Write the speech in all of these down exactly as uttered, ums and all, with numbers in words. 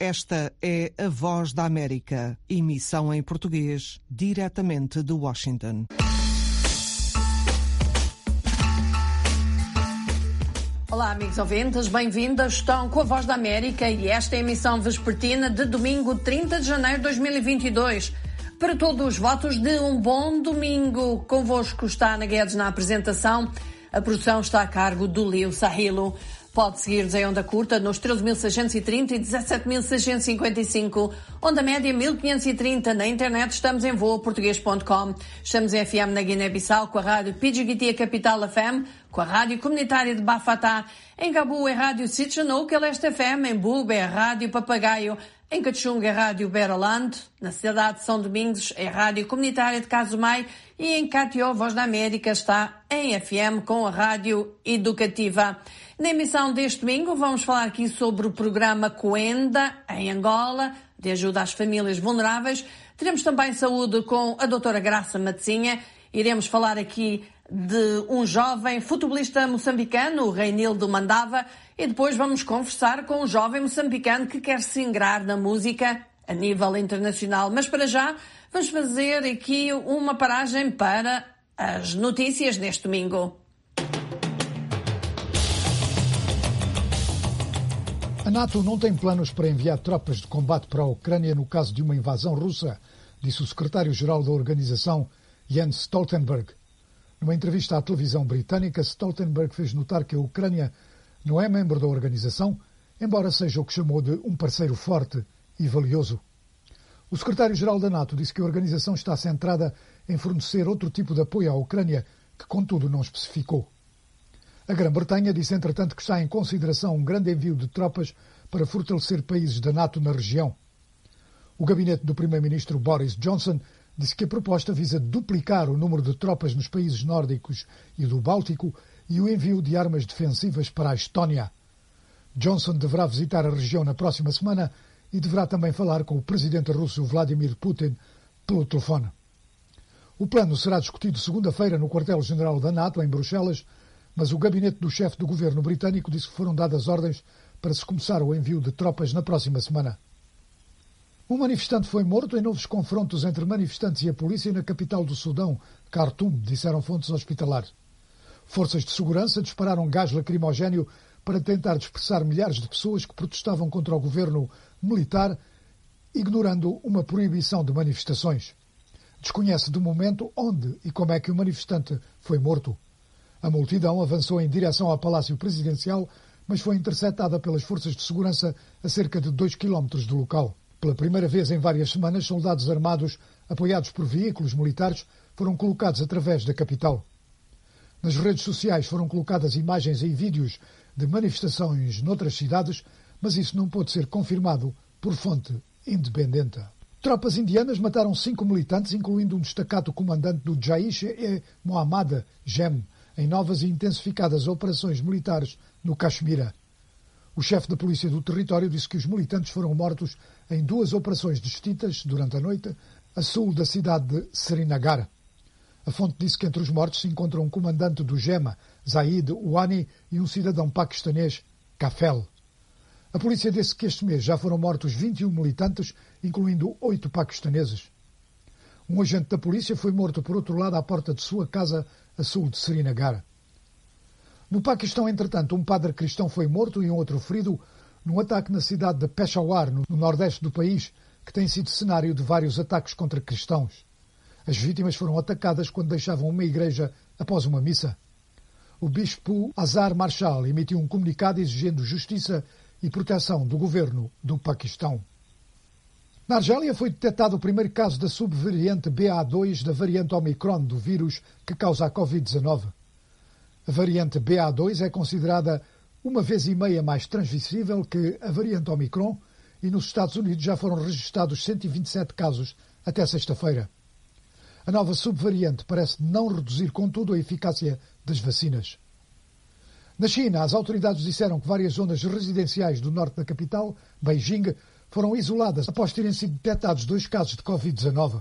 Esta é a Voz da América, emissão em português, diretamente de Washington. Olá, amigos ouvintes, bem-vindos. Estão com a Voz da América e esta é a emissão vespertina de domingo, trinta de janeiro de dois mil e vinte e dois. Para todos os votos de um bom domingo. Convosco está Ana Guedes na apresentação. A produção está a cargo do Leo Sahilo. Pode seguir-nos em onda curta nos treze mil seiscentos e trinta e dezassete mil seiscentos e cinquenta e cinco, onda média mil quinhentos e trinta. Na internet estamos em voa português ponto com. Estamos em F M na Guiné-Bissau com a rádio Pidgiguitia Capital F M, com a rádio comunitária de Bafatá. Em Gabu é rádio Sitchanouk, Leste F M. Em Buba é rádio Papagaio. Em Cachunga é rádio Beraland. Na cidade de São Domingos é rádio comunitária de Casumai. E em Catió, Voz da América está em F M com a rádio educativa. Na emissão deste domingo vamos falar aqui sobre o programa Coenda em Angola, de ajuda às famílias vulneráveis. Teremos também saúde com a doutora Graça Matezinha. Iremos falar aqui de um jovem futebolista moçambicano, o Reinildo Mandava, e depois vamos conversar com um jovem moçambicano que quer se ingrar na música a nível internacional. Mas para já vamos fazer aqui uma paragem para as notícias deste domingo. A NATO não tem planos para enviar tropas de combate para a Ucrânia no caso de uma invasão russa, disse o secretário-geral da organização, Jens Stoltenberg. Numa entrevista à televisão britânica, Stoltenberg fez notar que a Ucrânia não é membro da organização, embora seja o que chamou de um parceiro forte e valioso. O secretário-geral da NATO disse que a organização está centrada em fornecer outro tipo de apoio à Ucrânia, que contudo não especificou. A Grã-Bretanha disse, entretanto, que está em consideração um grande envio de tropas para fortalecer países da NATO na região. O gabinete do primeiro-ministro Boris Johnson disse que a proposta visa duplicar o número de tropas nos países nórdicos e do Báltico e o envio de armas defensivas para a Estónia. Johnson deverá visitar a região na próxima semana e deverá também falar com o presidente russo Vladimir Putin pelo telefone. O plano será discutido segunda-feira no quartel-general da NATO, em Bruxelas, mas o gabinete do chefe do governo britânico disse que foram dadas ordens para se começar o envio de tropas na próxima semana. Um manifestante foi morto em novos confrontos entre manifestantes e a polícia na capital do Sudão, Khartoum, disseram fontes hospitalares. Forças de segurança dispararam gás lacrimogéneo para tentar dispersar milhares de pessoas que protestavam contra o governo militar, ignorando uma proibição de manifestações. Desconhece de momento onde e como é que o manifestante foi morto. A multidão avançou em direção ao Palácio Presidencial, mas foi interceptada pelas forças de segurança a cerca de dois quilómetros do local. Pela primeira vez em várias semanas, soldados armados, apoiados por veículos militares, foram colocados através da capital. Nas redes sociais foram colocadas imagens e vídeos de manifestações noutras cidades, mas isso não pôde ser confirmado por fonte independente. Tropas indianas mataram cinco militantes, incluindo um destacado comandante do Jaish-e-Mohammad Jem, em novas e intensificadas operações militares no Caxemira. O chefe da polícia do território disse que os militantes foram mortos em duas operações distintas durante a noite, a sul da cidade de Srinagar. A fonte disse que entre os mortos se encontram um comandante do Gema, Zaid Wani, e um cidadão paquistanês, Kafel. A polícia disse que este mês já foram mortos vinte e um militantes, incluindo oito paquistaneses. Um agente da polícia foi morto por outro lado à porta de sua casa a sul de Srinagar. No Paquistão, entretanto, um padre cristão foi morto e um outro ferido num ataque na cidade de Peshawar, no nordeste do país, que tem sido cenário de vários ataques contra cristãos. As vítimas foram atacadas quando deixavam uma igreja após uma missa. O bispo Azhar Marshal emitiu um comunicado exigindo justiça e proteção do governo do Paquistão. Na Argélia foi detectado o primeiro caso da subvariante B A dois da variante Omicron do vírus que causa a covid dezenove. A variante B A dois é considerada uma vez e meia mais transmissível que a variante Omicron e nos Estados Unidos já foram registrados cento e vinte e sete casos até sexta-feira. A nova subvariante parece não reduzir, contudo, a eficácia das vacinas. Na China, as autoridades disseram que várias zonas residenciais do norte da capital, Beijing, foram isoladas após terem sido detectados dois casos de covid dezenove.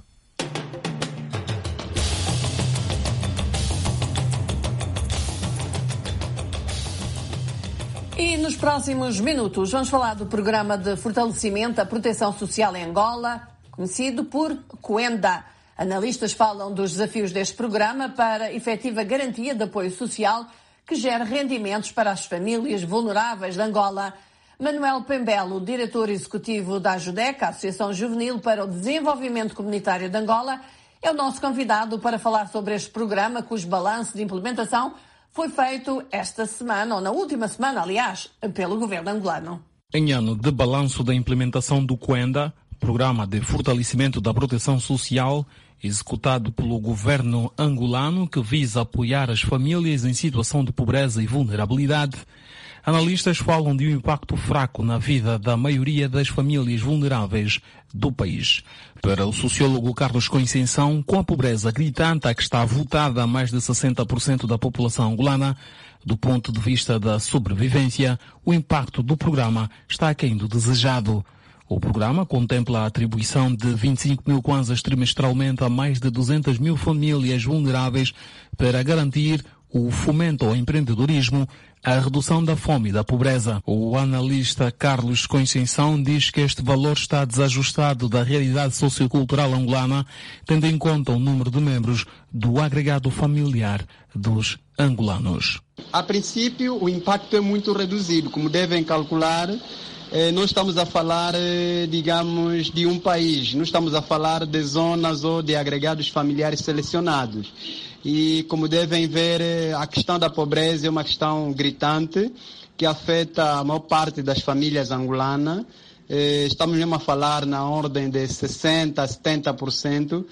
E E nos próximos minutos vamos falar do programa de fortalecimento da proteção social em Angola, conhecido por Cuenda. Analistas falam dos desafios deste programa para a efetiva garantia de apoio social que gera rendimentos para as famílias vulneráveis de Angola. Manuel Pembelo, diretor executivo da AJUDEC, a Associação Juvenil para o Desenvolvimento Comunitário de Angola, é o nosso convidado para falar sobre este programa, cujo balanço de implementação foi feito esta semana, ou na última semana, aliás, pelo governo angolano. Em ano de balanço da implementação do Cuenda, Programa de Fortalecimento da Proteção Social, executado pelo governo angolano, que visa apoiar as famílias em situação de pobreza e vulnerabilidade, analistas falam de um impacto fraco na vida da maioria das famílias vulneráveis do país. Para o sociólogo Carlos Conceição, com a pobreza gritante a que está votada a mais de sessenta por cento da população angolana, do ponto de vista da sobrevivência, o impacto do programa está aquém do desejado. O programa contempla a atribuição de vinte e cinco mil kwanzas trimestralmente a mais de duzentas mil famílias vulneráveis para garantir o fomento ao empreendedorismo, a redução da fome e da pobreza. O analista Carlos Conceição diz que este valor está desajustado da realidade sociocultural angolana, tendo em conta o número de membros do agregado familiar dos angolanos. A princípio, o impacto é muito reduzido. Como devem calcular, eh, nós estamos a falar, eh, digamos, de um país. Não estamos a falar de zonas ou de agregados familiares selecionados. E, como devem ver, a questão da pobreza é uma questão gritante que afeta a maior parte das famílias angolanas. Estamos mesmo a falar na ordem de sessenta por cento, setenta por cento.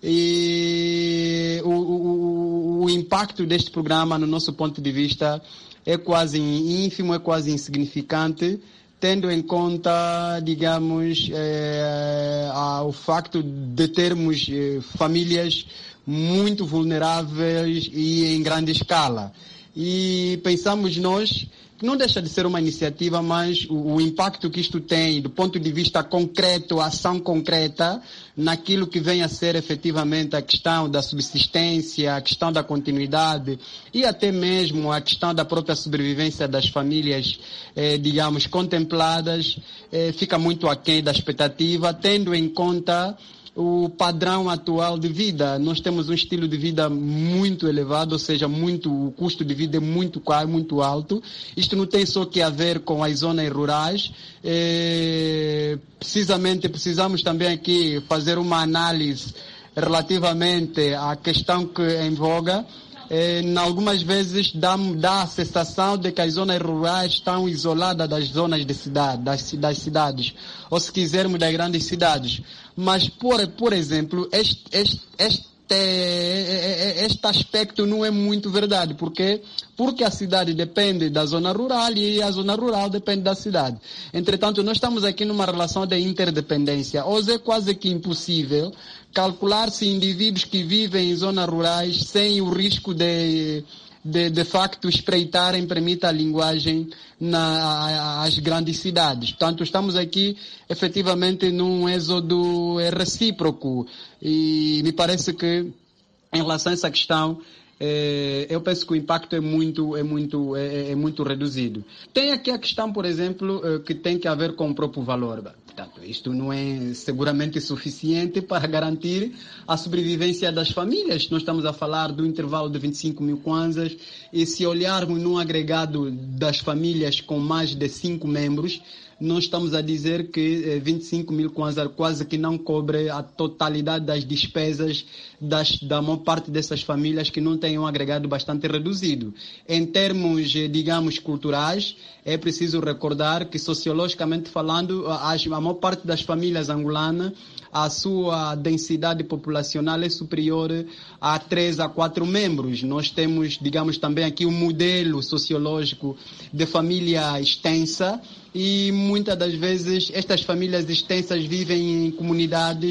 E o, o, o impacto deste programa, no nosso ponto de vista, é quase ínfimo, é quase insignificante, tendo em conta, digamos, é, a, o facto de termos é, famílias muito vulneráveis e em grande escala. E pensamos nós que não deixa de ser uma iniciativa, mas o, o impacto que isto tem do ponto de vista concreto, a ação concreta, naquilo que vem a ser efetivamente a questão da subsistência, a questão da continuidade e até mesmo a questão da própria sobrevivência das famílias, eh, digamos, contempladas, eh, fica muito aquém da expectativa, tendo em conta o padrão atual de vida. Nós temos um estilo de vida muito elevado, ou seja, muito, o custo de vida é muito caro, muito alto. Isto não tem só que a ver com as zonas rurais. É, precisamente, precisamos também aqui fazer uma análise relativamente à questão que é em voga. É, algumas vezes dá, dá a sensação de que as zonas rurais estão isoladas das zonas de cidade, das, das cidades, ou se quisermos das grandes cidades. Mas, por, por exemplo, este, este, este, este aspecto não é muito verdade. Por quê? Porque a cidade depende da zona rural e a zona rural depende da cidade. Entretanto, nós estamos aqui numa relação de interdependência. Hoje é quase que impossível calcular-se indivíduos que vivem em zonas rurais sem o risco de, de, de facto, espreitarem, permita a linguagem, nas grandes cidades. Portanto, estamos aqui, efetivamente, num êxodo recíproco. E me parece que, em relação a essa questão, É, eu penso que o impacto é muito, é, muito, é, é muito reduzido. Tem aqui a questão, por exemplo, que tem que ver com o próprio valor. Portanto, isto não é seguramente suficiente para garantir a sobrevivência das famílias. Nós estamos a falar do intervalo de vinte e cinco mil kwanzas e se olharmos num agregado das famílias com mais de cinco membros, nós estamos a dizer que eh, vinte e cinco mil kwanzas quase que não cobre a totalidade das despesas das, da maior parte dessas famílias que não têm um agregado bastante reduzido. Em termos, eh, digamos, culturais, é preciso recordar que, sociologicamente falando, a, a maior parte das famílias angolanas, a sua densidade populacional é superior a três a quatro membros. Nós temos, digamos, também aqui um modelo sociológico de família extensa e muitas das vezes estas famílias extensas vivem em comunidades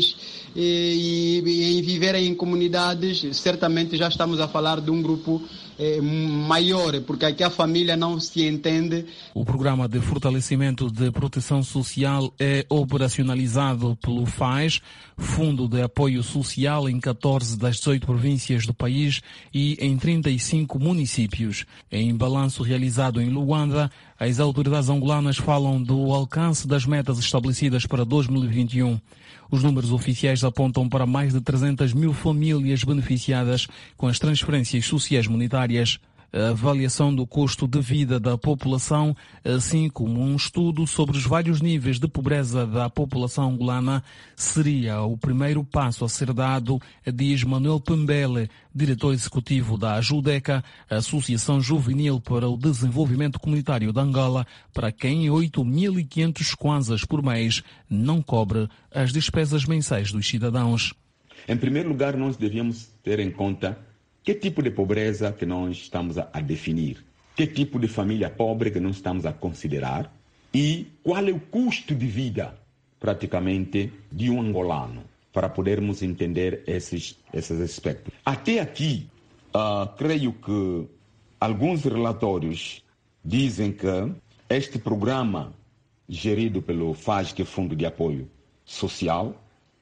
e, e em viverem em comunidades, certamente já estamos a falar de um grupo eh, maior, porque aqui a família não se entende. O Programa de Fortalecimento de Proteção Social é operacionalizado pelo F A S, Fundo de Apoio Social, em catorze das dezoito províncias do país e em trinta e cinco municípios. Em balanço realizado em Luanda, as autoridades angolanas falam do alcance das metas estabelecidas para dois mil e vinte e um. Os números oficiais apontam para mais de trezentas mil famílias beneficiadas com as transferências sociais monetárias. A avaliação do custo de vida da população, assim como um estudo sobre os vários níveis de pobreza da população angolana, seria o primeiro passo a ser dado, diz Manuel Pembele, diretor executivo da Ajudeca, Associação Juvenil para o Desenvolvimento Comunitário de Angola, para quem oito mil e quinhentos kwanzas por mês não cobre as despesas mensais dos cidadãos. Em primeiro lugar, nós devíamos ter em conta que tipo de pobreza que nós estamos a, a definir, que tipo de família pobre que nós estamos a considerar e qual é o custo de vida, praticamente, de um angolano, para podermos entender esses, esses aspectos. Até aqui, uh, creio que alguns relatórios dizem que este programa, gerido pelo F A S, que é Fundo de Apoio Social,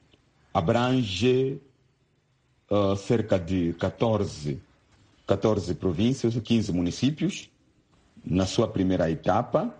abrange Uh, cerca de catorze, catorze províncias, quinze municípios, na sua primeira etapa,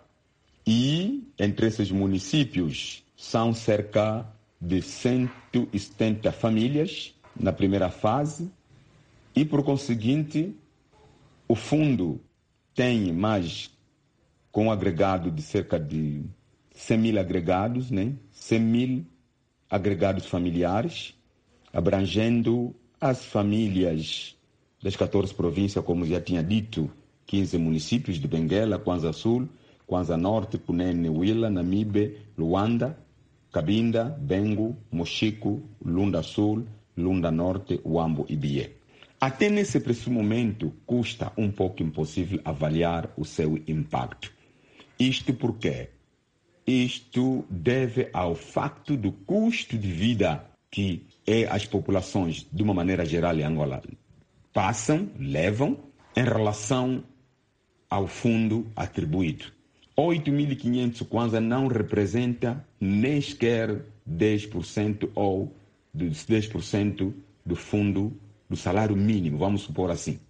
e entre esses municípios são cerca de cento e setenta famílias na primeira fase, e por conseguinte o fundo tem mais, com um agregado de cerca de cem mil agregados, né? cem mil agregados familiares, abrangendo as famílias das catorze províncias, como já tinha dito, quinze municípios de Benguela, Kwanza Sul, Kwanza Norte, Cunene, Huila, Namibe, Luanda, Cabinda, Bengo, Mochico, Lunda Sul, Lunda Norte, Uambo e Bié. Até nesse preciso momento, custa um pouco impossível avaliar o seu impacto. Isto porque isto deve ao facto do custo de vida que é as populações, de uma maneira geral, em Angola, passam, levam, em relação ao fundo atribuído. oito mil e quinhentos kwanza não representa nem sequer dez por cento ou dos dez por cento do fundo do salário mínimo, vamos supor assim.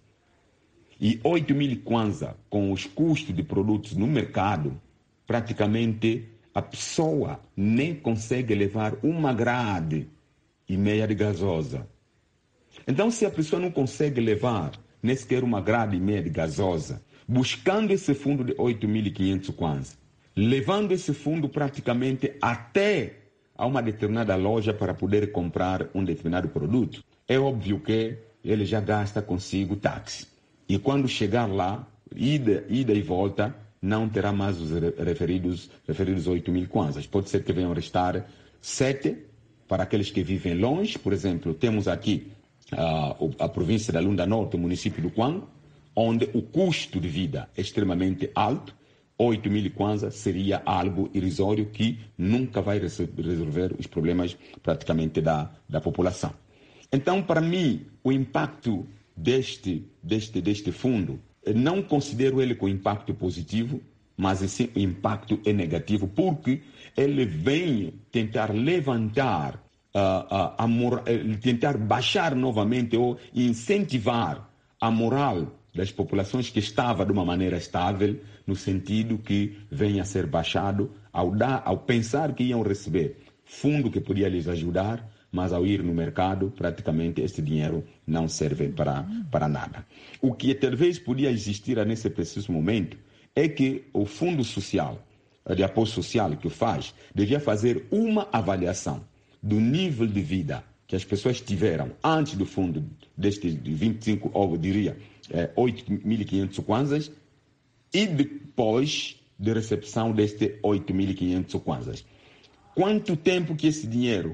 E oito mil kwanza, com os custos de produtos no mercado, praticamente a pessoa nem consegue levar uma grade e meia de gasosa. Então, se a pessoa não consegue levar nem sequer uma grade e meia de gasosa, buscando esse fundo de oito mil e quinhentos kwanza, levando esse fundo praticamente até a uma determinada loja para poder comprar um determinado produto, é óbvio que ele já gasta consigo táxi. E quando chegar lá, ida, ida e volta, não terá mais os referidos, referidos oito mil kwanzas. Pode ser que venham restar sete para aqueles que vivem longe. Por exemplo, temos aqui uh, a província da Lunda Norte, o município do Kwango, onde o custo de vida é extremamente alto. oito mil kwanza seria algo irrisório que nunca vai resolver os problemas praticamente da, da população. Então, para mim, o impacto deste, deste, deste fundo, não considero ele com impacto positivo, mas sim o impacto é negativo, porque ele vem tentar levantar, uh, uh, a moral, tentar baixar novamente ou incentivar a moral das populações que estava de uma maneira estável, no sentido que venha a ser baixado ao, dar, ao pensar que iam receber fundo que podia lhes ajudar, mas ao ir no mercado, praticamente esse dinheiro não serve para, para nada. O que talvez podia existir nesse preciso momento é que o Fundo Social, de Apoio Social que o faz, devia fazer uma avaliação do nível de vida que as pessoas tiveram antes do fundo destes vinte e cinco, ou eu diria, oito mil e quinhentos kwanzas, e depois de recepção destes oito mil e quinhentos kwanzas. Quanto tempo que esse dinheiro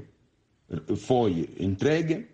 foi entregue,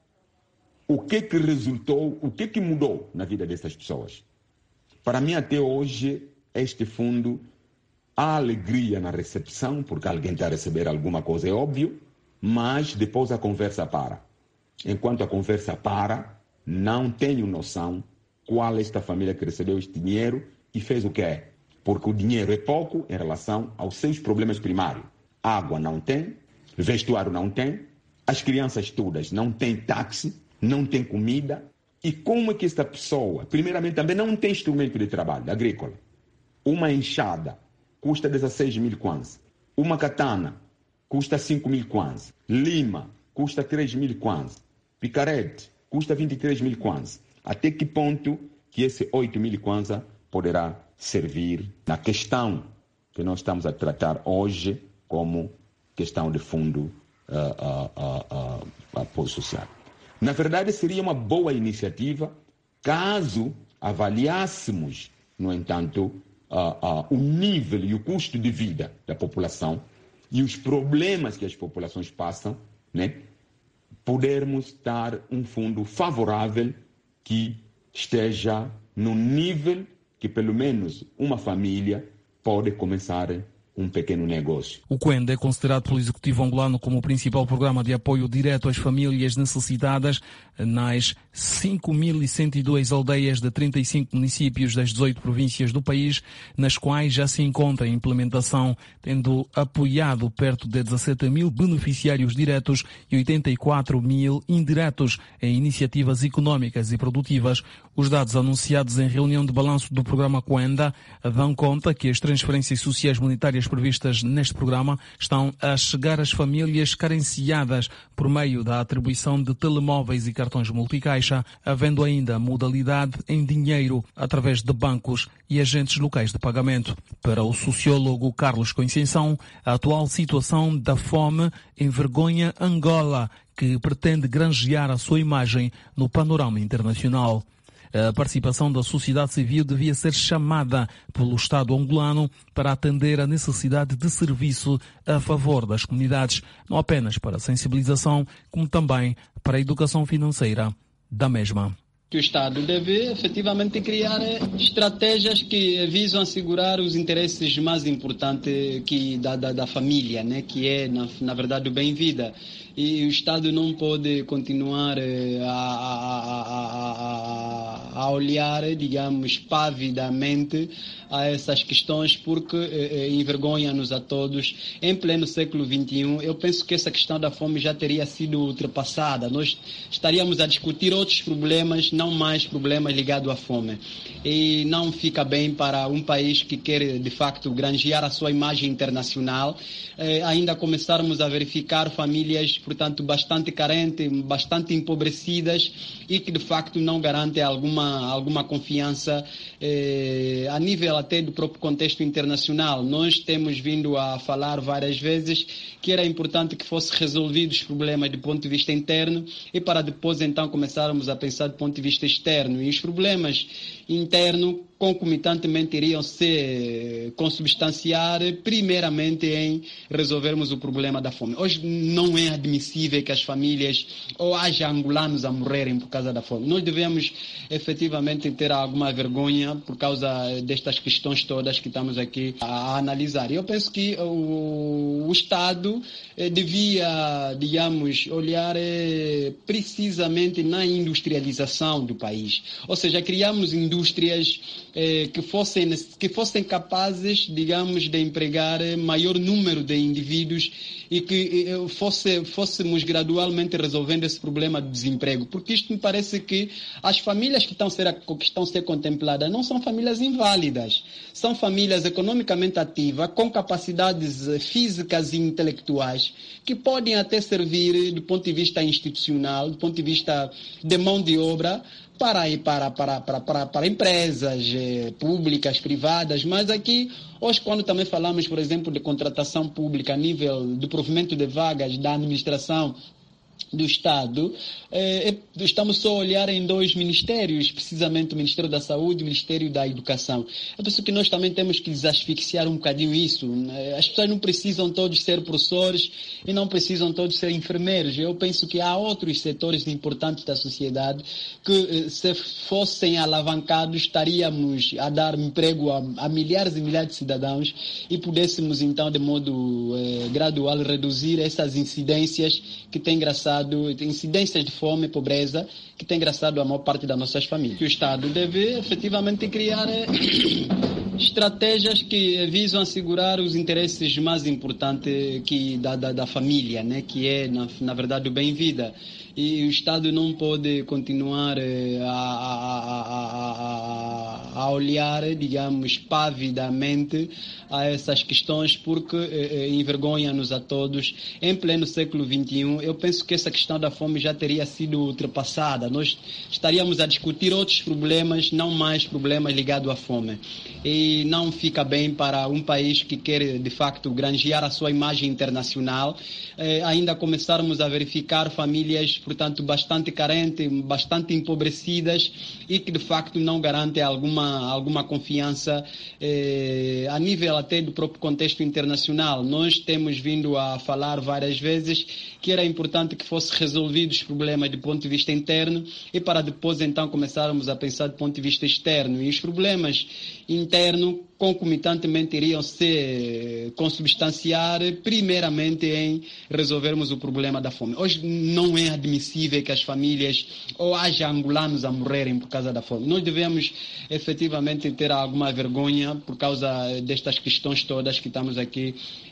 o que que resultou, o que que mudou na vida dessas pessoas? Para mim, até hoje, este fundo, há alegria na recepção, porque alguém está a receber alguma coisa, é óbvio, mas depois a conversa para. Enquanto a conversa para, não tenho noção qual é esta família que recebeu este dinheiro e fez o que é. Porque o dinheiro é pouco em relação aos seus problemas primários. Água não tem, vestuário não tem, as crianças todas não têm táxi, não têm comida. E como é que esta pessoa, primeiramente, também não tem instrumento de trabalho agrícola? Uma enxada custa dezesseis mil kwanza. Uma katana custa cinco mil kwanza. Lima custa três mil kwanza. Picarete custa vinte e três mil kwanza. Até que ponto que esse oito mil kwanza poderá servir na questão que nós estamos a tratar hoje como questão de fundo uh, uh, uh, uh, apoio social? Na verdade, seria uma boa iniciativa caso avaliássemos, no entanto, uh, uh, o nível e o custo de vida da população e os problemas que as populações passam, né? Podermos dar um fundo favorável que esteja no nível que pelo menos uma família pode começar um pequeno negócio. O Kwenda é considerado pelo Executivo angolano como o principal programa de apoio direto às famílias necessitadas nas cinco mil cento e duas aldeias de trinta e cinco municípios das dezoito províncias do país, nas quais já se encontra em implementação, tendo apoiado perto de dezassete mil beneficiários diretos e oitenta e quatro mil indiretos em iniciativas económicas e produtivas. Os dados anunciados em reunião de balanço do programa Kwenda dão conta que as transferências sociais monetárias previstas neste programa estão a chegar às famílias carenciadas por meio da atribuição de telemóveis e cartões multicaixa, havendo ainda modalidade em dinheiro através de bancos e agentes locais de pagamento. Para o sociólogo Carlos Conceição, a atual situação da fome envergonha Angola, que pretende granjear a sua imagem no panorama internacional. A participação da sociedade civil devia ser chamada pelo Estado angolano para atender a necessidade de serviço a favor das comunidades, não apenas para a sensibilização, como também para a educação financeira da mesma. Que o Estado deve efetivamente criar estratégias que visam assegurar os interesses mais importantes que da, da, da família, né? Que é, na, na verdade, o bem-vida. E o Estado não pode continuar a, a, a, a olhar, digamos, pavidamente a essas questões, porque eh, envergonha-nos a todos. Em pleno século vinte e um, eu penso que essa questão da fome já teria sido ultrapassada. Nós estaríamos a discutir outros problemas, não mais problemas ligados à fome. E não fica bem para um país que quer, de facto, granjear a sua imagem internacional, eh, ainda começarmos a verificar famílias, portanto, bastante carentes, bastante empobrecidas e que, de facto, não garantem alguma, alguma confiança eh, a nível até do próprio contexto internacional. Nós temos vindo a falar várias vezes que era importante que fossem resolvidos os problemas do ponto de vista interno e para depois, então, começarmos a pensar do ponto de vista externo. E os problemas internos, concomitantemente, iriam se consubstanciar primeiramente em resolvermos o problema da fome. Hoje não é admissível que as famílias ou haja angolanos a morrerem por causa da fome. Nós devemos efetivamente ter alguma vergonha por causa destas questões todas que estamos aqui a analisar. E eu penso que o, o Estado eh, devia, digamos, olhar eh, precisamente na industrialização do país. Ou seja, criamos indústrias eh, que, fossem, que fossem capazes, digamos, de empregar maior número de indivíduos e que eh, fosse, fôssemos gradualmente resolvendo esse problema do desemprego. Porque isto me parece que as famílias que estão a ser, que estão a ser contempladas não são famílias inválidas. São famílias economicamente ativas, com capacidades físicas e intelectuais, que podem até servir do ponto de vista institucional, do ponto de vista de mão de obra, para, para, para, para, para, para empresas eh, públicas, privadas, mas aqui, hoje, quando também falamos, por exemplo, de contratação pública a nível do provimento de vagas da administração do Estado, eh, estamos só a olhar em dois ministérios, precisamente o Ministério da Saúde e o Ministério da Educação. Eu penso que nós também temos que desasfixiar um bocadinho isso. As pessoas não precisam todos ser professores e não precisam todos ser enfermeiros. Eu penso que há outros setores importantes da sociedade que, se fossem alavancados, estaríamos a dar emprego a, a milhares e milhares de cidadãos e pudéssemos, então, de modo eh, gradual, reduzir essas incidências que têm engraçado incidências de fome e pobreza que tem engraçado a maior parte das nossas famílias. O Estado deve efetivamente criar eh, estratégias que visam assegurar os interesses mais importantes que, da, da, da família, né? Que é, na, na verdade, o bem-vida. E o Estado não pode continuar eh, a, a, a, a olhar, digamos, pavidamente a essas questões, porque eh, envergonha-nos a todos. Em pleno século vinte e um, eu penso que essa questão da fome já teria sido ultrapassada. Nós estaríamos a discutir outros problemas, não mais problemas ligados à fome. E não fica bem para um país que quer, de facto, granjear a sua imagem internacional, eh, ainda começarmos a verificar famílias, portanto, bastante carentes, bastante empobrecidas e que, de facto, não garantem alguma, alguma confiança eh, a nível até do próprio contexto internacional. Nós temos vindo a falar várias vezes que era importante que fossem resolvidos os problemas do ponto de vista interno e para depois, então, começarmos a pensar do ponto de vista externo. E os problemas internos, concomitantemente, iriam se consubstanciar primeiramente em resolvermos o problema da fome. Hoje não é admissível que as famílias ou haja angolanos a morrerem por causa da fome. Nós devemos efetivamente ter alguma vergonha por causa destas questões todas que estamos aqui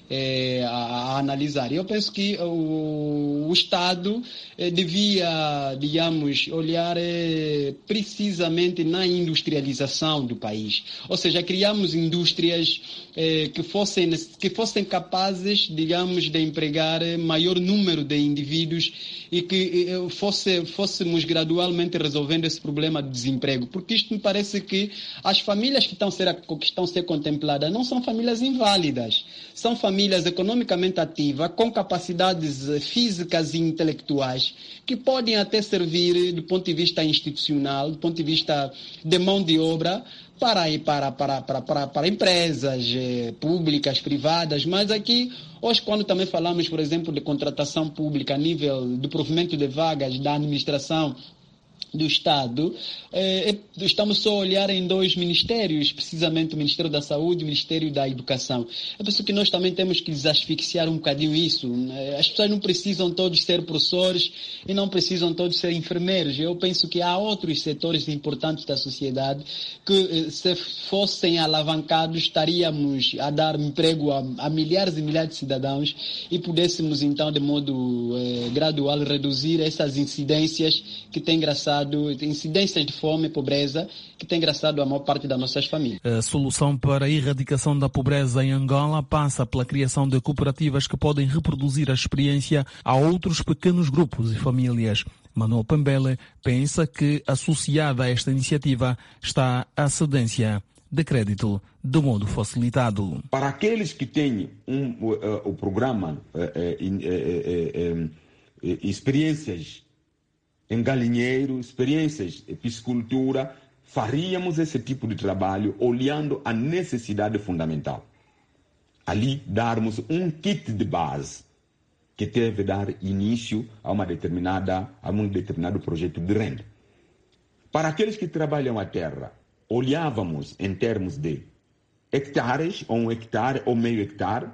É, a, a analisar. Eu penso que o, o Estado eh, devia, digamos, olhar eh, precisamente na industrialização do país. Ou seja, criamos indústrias eh, que, fossem, que fossem capazes, digamos, de empregar maior número de indivíduos e que eh, fosse, fôssemos gradualmente resolvendo esse problema do desemprego. Porque isto me parece que as famílias que estão a ser, que estão a ser contempladas não são famílias inválidas, são famílias famílias economicamente ativas, com capacidades físicas e intelectuais, que podem até servir do ponto de vista institucional, do ponto de vista de mão de obra, para, para, para, para, para, para empresas eh, públicas, privadas, mas aqui, hoje, quando também falamos, por exemplo, de contratação pública a nível do provimento de vagas da administração do Estado, eh, estamos só a olhar em dois ministérios, precisamente o Ministério da Saúde e o Ministério da Educação. Eu penso que nós também temos que desasfixiar um bocadinho isso. As pessoas não precisam todos ser professores e não precisam todos ser enfermeiros. Eu penso que há outros setores importantes da sociedade que, se fossem alavancados, estaríamos a dar emprego a, a milhares e milhares de cidadãos e pudéssemos, então, de modo eh, gradual, reduzir essas incidências que têm engraçado incidências de fome e pobreza que tem engraçado a maior parte das nossas famílias. A solução para a erradicação da pobreza em Angola passa pela criação de cooperativas que podem reproduzir a experiência a outros pequenos grupos e famílias. Manuel Pambele pensa que, associada a esta iniciativa, está a cedência de crédito de modo facilitado. Para aqueles que têm um, uh, o programa uh, uh, uh, uh, uh, experiências em galinheiro, experiências de piscicultura, faríamos esse tipo de trabalho olhando a necessidade fundamental. Ali, darmos um kit de base que deve dar início a, uma determinada, a um determinado projeto de renda. Para aqueles que trabalham a terra, olhávamos em termos de hectares, ou um hectare, ou meio hectare,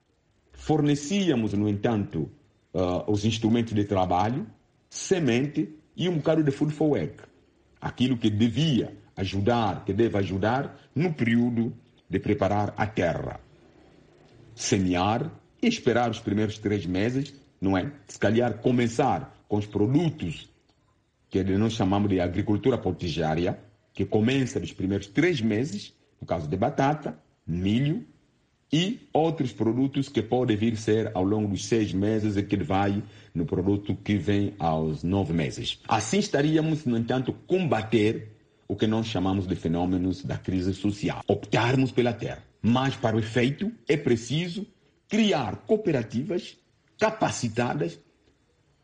fornecíamos, no entanto, uh, os instrumentos de trabalho, semente e um bocado de food for work. Aquilo que devia ajudar, que deve ajudar no período de preparar a terra. Semear e esperar os primeiros três meses, não é? Se calhar começar com os produtos que nós chamamos de agricultura potijária, que começa nos primeiros três meses, no caso de batata, milho, e outros produtos que podem vir ser ao longo dos seis meses e que vai no produto que vem aos nove meses. Assim estaríamos, no entanto, combater o que nós chamamos de fenômenos da crise social. Optarmos pela terra. Mas, para o efeito, é preciso criar cooperativas capacitadas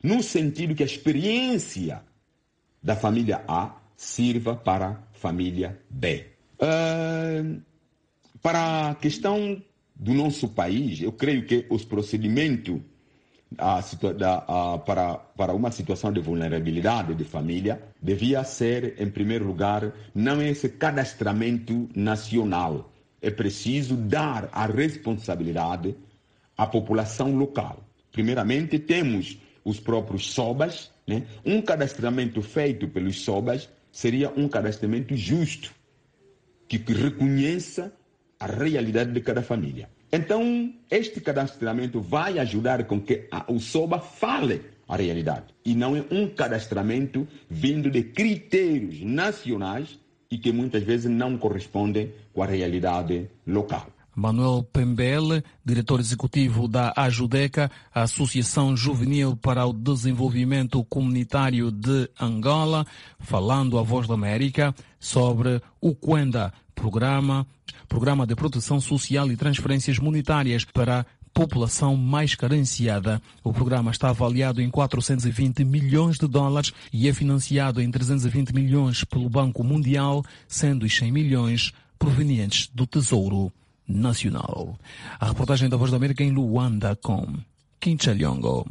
no sentido que a experiência da família A sirva para a família B. Uh, para a questão do nosso país, eu creio que os procedimentos a, a, a, para, para uma situação de vulnerabilidade de família devia ser, em primeiro lugar, não esse cadastramento nacional. É preciso dar a responsabilidade à população local. Primeiramente, temos os próprios SOBAs, né? Um cadastramento feito pelos SOBAs seria um cadastramento justo, que, que reconheça a realidade de cada família. Então, este cadastramento vai ajudar com que a, o SOBA fale a realidade. E não é um cadastramento vindo de critérios nacionais e que muitas vezes não correspondem com a realidade local. Manuel Pembele, diretor executivo da AJUDECA, a Associação Juvenil para o Desenvolvimento Comunitário de Angola, falando à Voz da América sobre o Cuenda, programa, programa de proteção social e transferências monetárias para a população mais carenciada. O programa está avaliado em quatrocentos e vinte milhões de dólares e é financiado em trezentos e vinte milhões pelo Banco Mundial, sendo os cem milhões provenientes do Tesouro Nacional. A reportagem da Voz da América em Luanda com Quinchaliongo.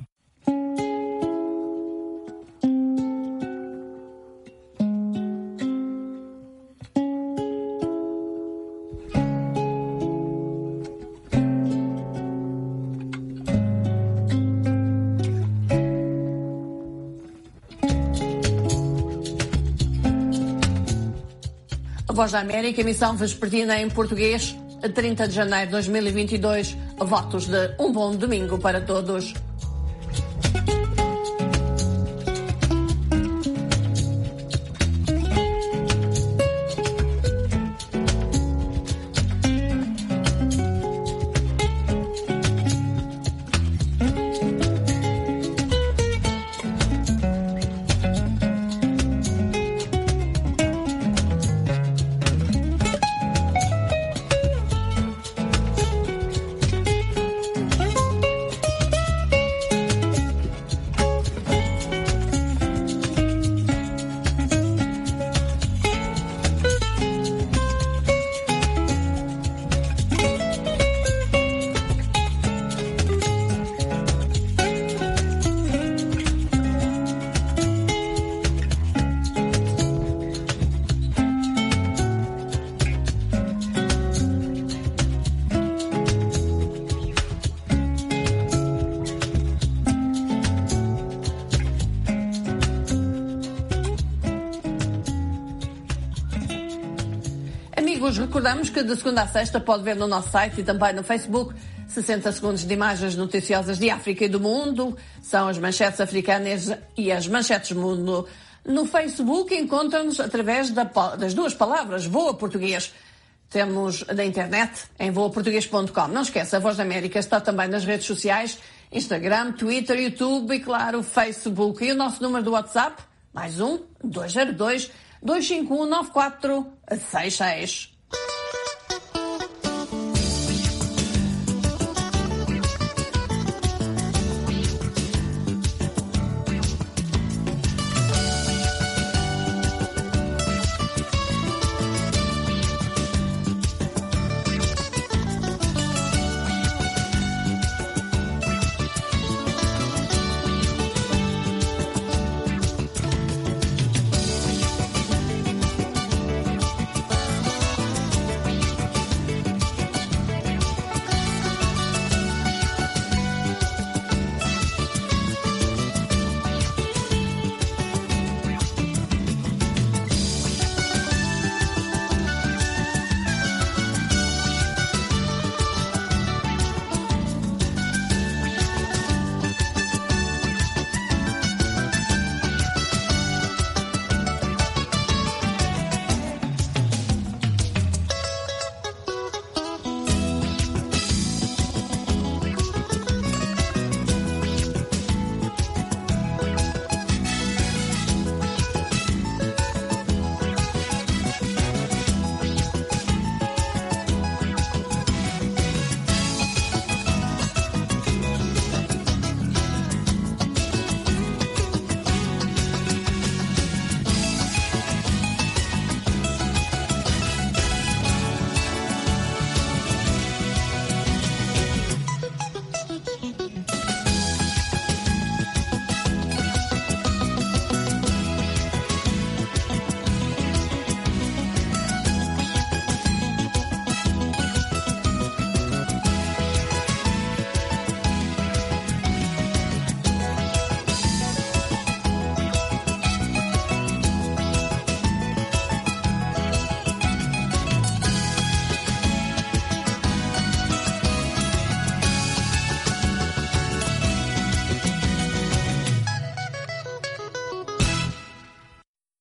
Voz da América, emissão vespertina em português, trinta de janeiro de dois mil e vinte e dois. Votos de um bom domingo para todos. Recordamos que de segunda a sexta pode ver no nosso site e também no Facebook sessenta segundos de imagens noticiosas de África e do mundo. São as manchetes africanas e as manchetes do mundo. No Facebook encontram-nos através da, das duas palavras Voa Português. Temos na internet em voa português ponto com. Não esqueça, a Voz da América está também nas redes sociais, Instagram, Twitter, YouTube e, claro, Facebook. E o nosso número do WhatsApp, mais um, dois zero dois, dois cinco um, nove quatro seis seis.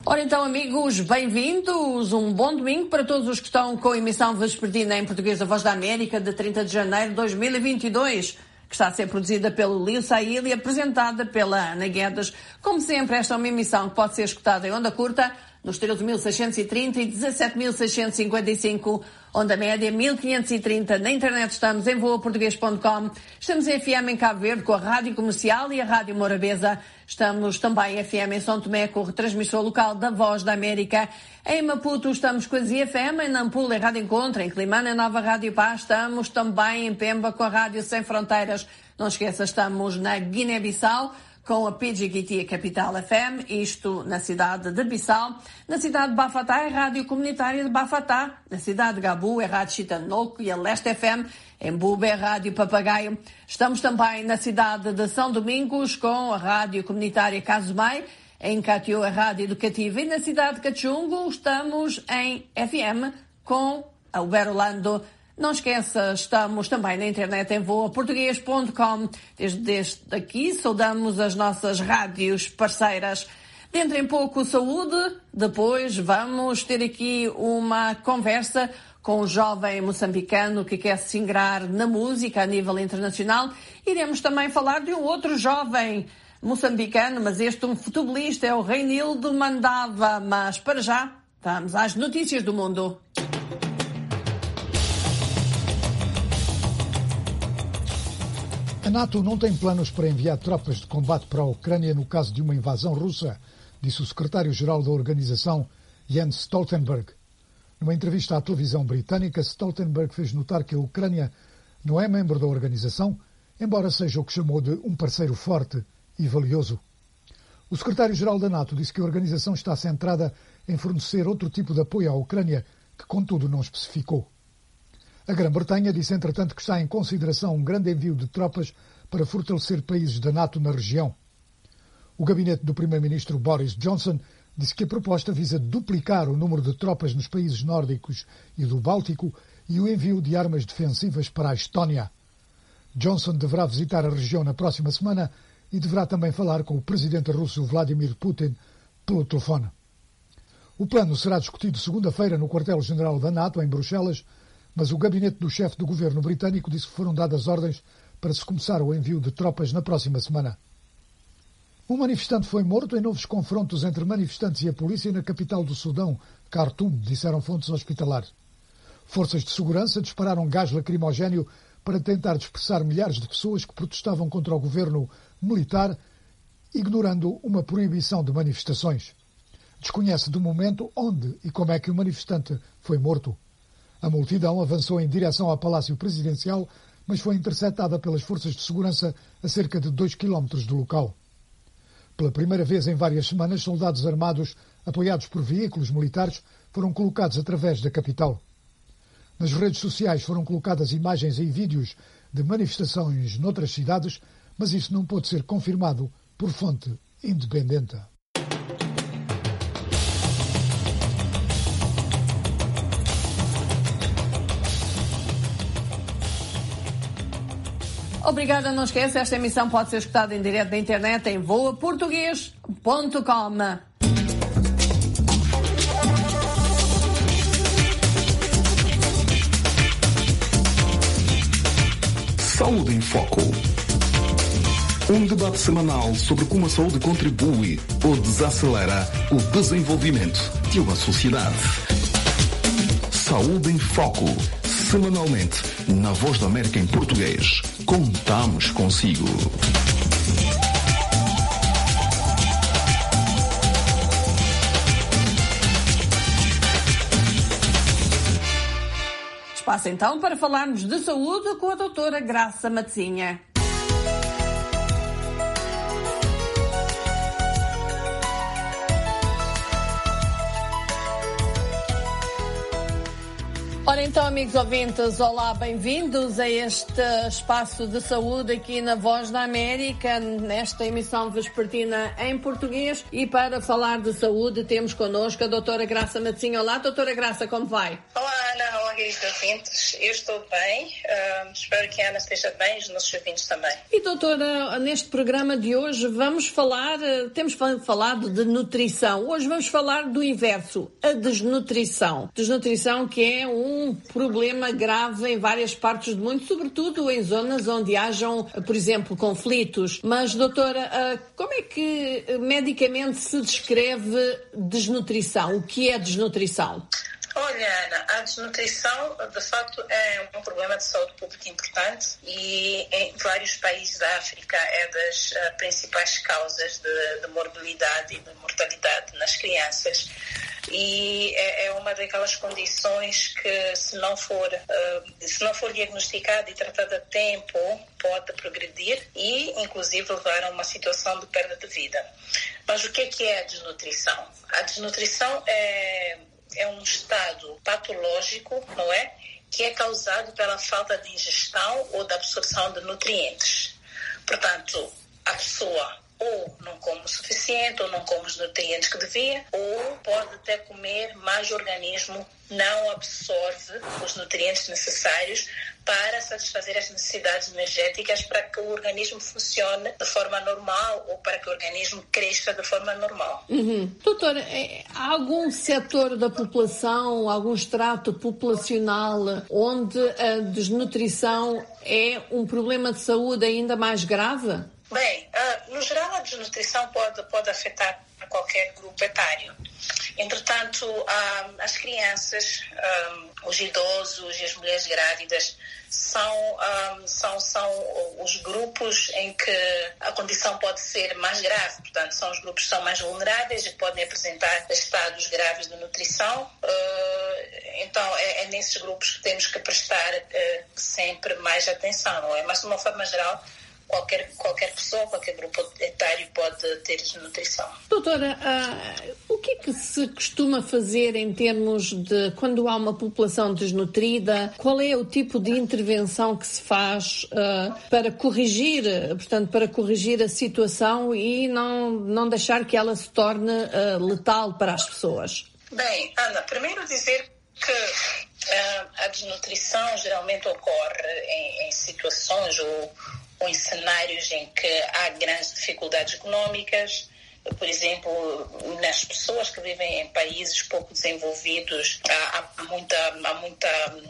Ora então, amigos, bem-vindos. Um bom domingo para todos os que estão com a emissão vespertina em português da Voz da América de trinta de janeiro de dois mil e vinte e dois, que está a ser produzida pelo Lio Saíl e apresentada pela Ana Guedes. Como sempre, esta é uma emissão que pode ser escutada em onda curta, nos treze mil seiscentos e trinta e dezassete mil seiscentos e cinquenta e cinco, onda média mil quinhentos e trinta. Na internet estamos em voa português ponto com. Estamos em F M em Cabo Verde com a Rádio Comercial e a Rádio Morabeza. Estamos também em F M em São Tomé com o retransmissor local da Voz da América. Em Maputo estamos com a Z F M, em Nampula em Rádio Encontro, em Climane em Nova Rádio Paz. Estamos também em Pemba com a Rádio Sem Fronteiras. Não esqueça, estamos na Guiné-Bissau com a P G Q T Capital F M, isto na cidade de Bissau. Na cidade de Bafatá é a Rádio Comunitária de Bafatá. Na cidade de Gabu é a Rádio Chitanoco e a Leste F M. Em Buba é a Rádio Papagaio. Estamos também na cidade de São Domingos com a Rádio Comunitária Casumai. Em Catió é a Rádio Educativa. E na cidade de Cachungo estamos em F M com a Uberlando. Não esqueça, estamos também na internet em voa português ponto com. Desde, desde aqui saudamos as nossas rádios parceiras. Dentro em pouco, saúde. Depois vamos ter aqui uma conversa com um jovem moçambicano que quer se ingrar na música a nível internacional. Iremos também falar de um outro jovem moçambicano, mas este um futebolista, é o Reinildo Mandava. Mas para já, vamos às notícias do mundo. A NATO não tem planos para enviar tropas de combate para a Ucrânia no caso de uma invasão russa, disse o secretário-geral da organização, Jens Stoltenberg. Numa entrevista à televisão britânica, Stoltenberg fez notar que a Ucrânia não é membro da organização, embora seja o que chamou de um parceiro forte e valioso. O secretário-geral da NATO disse que a organização está centrada em fornecer outro tipo de apoio à Ucrânia, que contudo não especificou. A Grã-Bretanha disse, entretanto, que está em consideração um grande envio de tropas para fortalecer países da NATO na região. O gabinete do primeiro-ministro Boris Johnson disse que a proposta visa duplicar o número de tropas nos países nórdicos e do Báltico e o envio de armas defensivas para a Estónia. Johnson deverá visitar a região na próxima semana e deverá também falar com o presidente russo Vladimir Putin pelo telefone. O plano será discutido segunda-feira no quartel-general da NATO, em Bruxelas, mas o gabinete do chefe do governo britânico disse que foram dadas ordens para se começar o envio de tropas na próxima semana. Um manifestante foi morto em novos confrontos entre manifestantes e a polícia na capital do Sudão, Khartoum, disseram fontes hospitalares. Forças de segurança dispararam gás lacrimogéneo para tentar dispersar milhares de pessoas que protestavam contra o governo militar, ignorando uma proibição de manifestações. Desconhece de momento onde e como é que o manifestante foi morto. A multidão avançou em direção ao Palácio Presidencial, mas foi interceptada pelas forças de segurança a cerca de dois quilómetros do local. Pela primeira vez em várias semanas, soldados armados, apoiados por veículos militares, foram colocados através da capital. Nas redes sociais foram colocadas imagens e vídeos de manifestações noutras cidades, mas isso não pode ser confirmado por fonte independente. Obrigada, não esqueça, esta emissão pode ser escutada em direto na internet em voa português ponto com. Saúde em Foco. Um debate semanal sobre como a saúde contribui ou desacelera o desenvolvimento de uma sociedade. Saúde em Foco. Semanalmente, na Voz da América em português. Contamos consigo. Espaço então para falarmos de saúde com a doutora Graça Matezinha. Ora então, amigos ouvintes, olá, bem-vindos a este espaço de saúde aqui na Voz da América, nesta emissão vespertina em português. E para falar de saúde temos connosco a doutora Graça Matezinha. Olá, doutora Graça, como vai? Olá, Ana, queridos ouvintes. Eu estou bem. Uh, espero que a Ana esteja bem e os nossos ouvintes também. E, doutora, neste programa de hoje vamos falar, temos falado de nutrição. Hoje vamos falar do inverso, a desnutrição. Desnutrição que é um problema grave em várias partes do mundo, sobretudo em zonas onde hajam, por exemplo, conflitos. Mas, doutora, como é que medicamente se descreve desnutrição? O que é desnutrição? Olha, Ana, a desnutrição, de facto, é um problema de saúde pública importante e em vários países da África é das uh, principais causas de, de morbilidade e de mortalidade nas crianças. E é, é uma daquelas condições que, se não for, uh, se não for diagnosticada e tratada a tempo, pode progredir e, inclusive, levar a uma situação de perda de vida. Mas o que é, que é a desnutrição? A desnutrição é... é um estado patológico, não é? Que é causado pela falta de ingestão ou da absorção de nutrientes. Portanto, a pessoa ou não come o suficiente, ou não come os nutrientes que devia, ou pode até comer, mas o organismo não absorve os nutrientes necessários para satisfazer as necessidades energéticas para que o organismo funcione de forma normal ou para que o organismo cresça de forma normal. Uhum. Doutora, há algum setor da população, algum extrato populacional onde a desnutrição é um problema de saúde ainda mais grave? Bem, uh, no geral a desnutrição pode, pode afetar qualquer grupo etário. Entretanto, uh, as crianças, um, os idosos e as mulheres grávidas são, um, são, são os grupos em que a condição pode ser mais grave. Portanto, são os grupos que são mais vulneráveis e podem apresentar estados graves de nutrição. Uh, então, é, é nesses grupos que temos que prestar uh, sempre mais atenção, não é? Mas, de uma forma geral, Qualquer, qualquer pessoa, qualquer grupo etário pode ter desnutrição. Doutora, uh, o que é que se costuma fazer em termos de quando há uma população desnutrida? Qual é o tipo de intervenção que se faz uh, para corrigir, portanto, para corrigir a situação e não, não deixar que ela se torne uh, letal para as pessoas? Bem, Ana, primeiro dizer que uh, a desnutrição geralmente ocorre em, em situações ou ou em cenários em que há grandes dificuldades económicas, por exemplo, nas pessoas que vivem em países pouco desenvolvidos, há, há muita, há muita,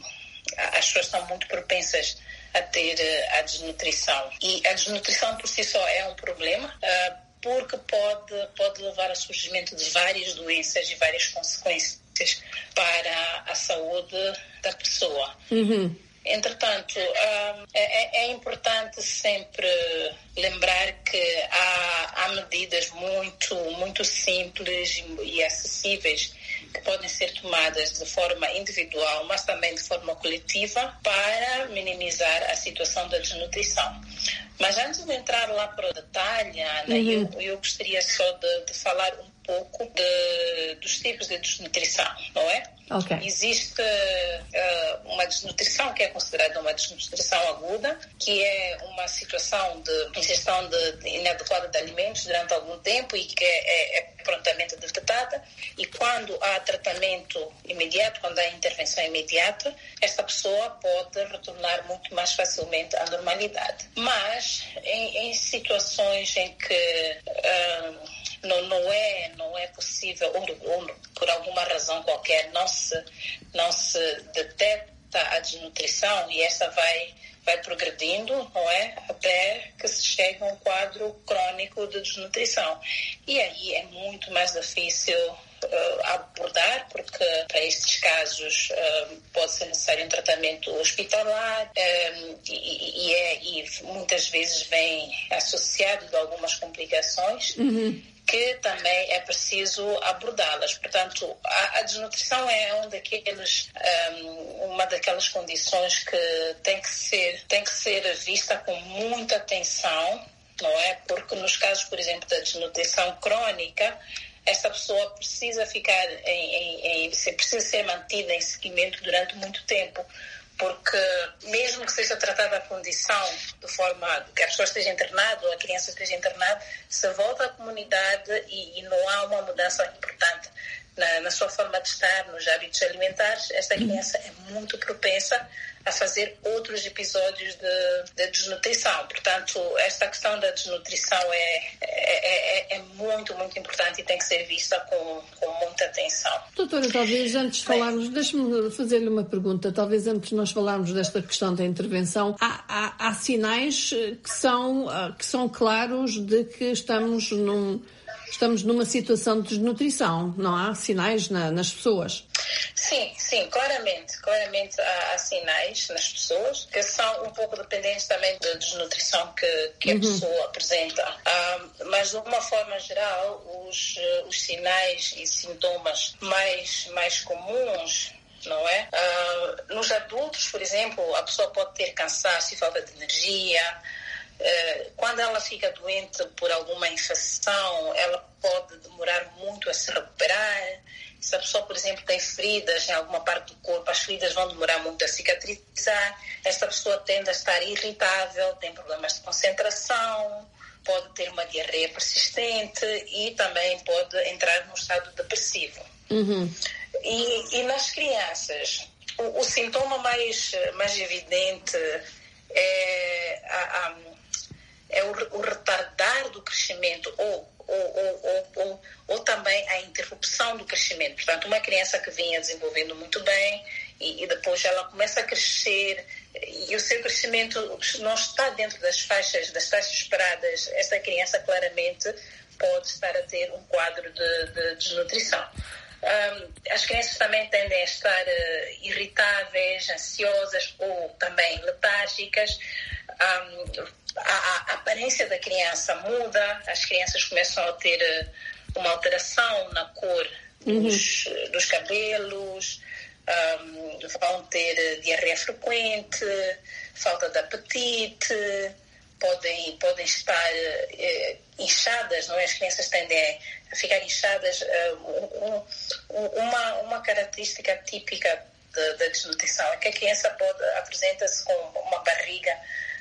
as pessoas estão muito propensas a ter a desnutrição. E a desnutrição por si só é um problema, porque pode, pode levar ao surgimento de várias doenças e várias consequências para a saúde da pessoa. Uhum. Entretanto, é, é importante sempre lembrar que há, há medidas muito, muito simples e acessíveis que podem ser tomadas de forma individual, mas também de forma coletiva, para minimizar a situação da desnutrição. Mas antes de entrar lá para o detalhe, Ana, uhum. eu, eu gostaria só de, de falar um pouco de, dos tipos de desnutrição, não é? Okay. Existe uh, uma desnutrição que é considerada uma desnutrição aguda, que é uma situação de ingestão de, de inadequada de alimentos durante algum tempo e que é, é, é prontamente detectada. E quando há tratamento imediato, quando há intervenção imediata, esta pessoa pode retornar muito mais facilmente à normalidade. Mas em, em situações em que uh, Não, não, é, não é possível, ou, ou por alguma razão qualquer, não se, não se detecta a desnutrição e essa vai, vai progredindo, não é? Até que se chegue a um quadro crônico de desnutrição. E aí é muito mais difícil uh, abordar, porque para estes casos uh, pode ser necessário um tratamento hospitalar um, e, e, é, e muitas vezes vem associado de algumas complicações. Uhum. Que também é preciso abordá-las. Portanto, a, a desnutrição é um daqueles, um, uma daquelas condições que tem que ser, tem que ser vista com muita atenção, não é? Porque nos casos, por exemplo, da desnutrição crônica, essa pessoa precisa ficar em, em, em precisa ser mantida em seguimento durante muito tempo. Porque mesmo que seja tratada a condição de forma que a pessoa esteja internada ou a criança esteja internada, se volta à comunidade e, e não há uma mudança importante na, na sua forma de estar, nos hábitos alimentares, esta criança é muito propensa a fazer outros episódios de, de desnutrição. Portanto, esta questão da desnutrição é, é, é, é muito, muito importante e tem que ser vista com, com muita atenção. Doutora, talvez antes de falarmos, deixe-me fazer-lhe uma pergunta, talvez antes de nós falarmos desta questão da intervenção, há, há, há sinais que são, que são claros de que estamos num... Estamos numa situação de desnutrição, não há sinais na, nas pessoas? Sim, sim, claramente. Claramente há, há sinais nas pessoas que são um pouco dependentes também da desnutrição que, que uhum. a pessoa apresenta. Ah, mas, de uma forma geral, os, os sinais e sintomas mais, mais comuns, não é? Ah, nos adultos, por exemplo, a pessoa pode ter cansaço e falta de energia. Quando ela fica doente por alguma infecção, ela pode demorar muito a se recuperar. Se a pessoa, por exemplo, tem feridas em alguma parte do corpo, as feridas vão demorar muito a cicatrizar. Esta pessoa tende a estar irritável, tem problemas de concentração, pode ter uma diarreia persistente e também pode entrar num estado depressivo. Uhum. E, e nas crianças, o, o sintoma mais, mais evidente é a, a é o, o retardar do crescimento ou, ou, ou, ou, ou, ou também a interrupção do crescimento. Portanto, uma criança que vinha desenvolvendo muito bem e, e depois ela começa a crescer e o seu crescimento não está dentro das faixas, das taxas esperadas, essa criança claramente pode estar a ter um quadro de, de desnutrição. Um, as crianças também tendem a estar uh, irritáveis, ansiosas ou também letárgicas. Um, a, a aparência da criança muda, as crianças começam a ter uh, uma alteração na cor dos, uhum. dos cabelos, um, vão ter uh, diarreia frequente, falta de apetite, podem, podem estar uh, inchadas, não é? As crianças tendem a ficar inchadas. Uh, um, um, uma, uma característica típica da, da desnutrição é que a criança pode apresenta-se com uma barriga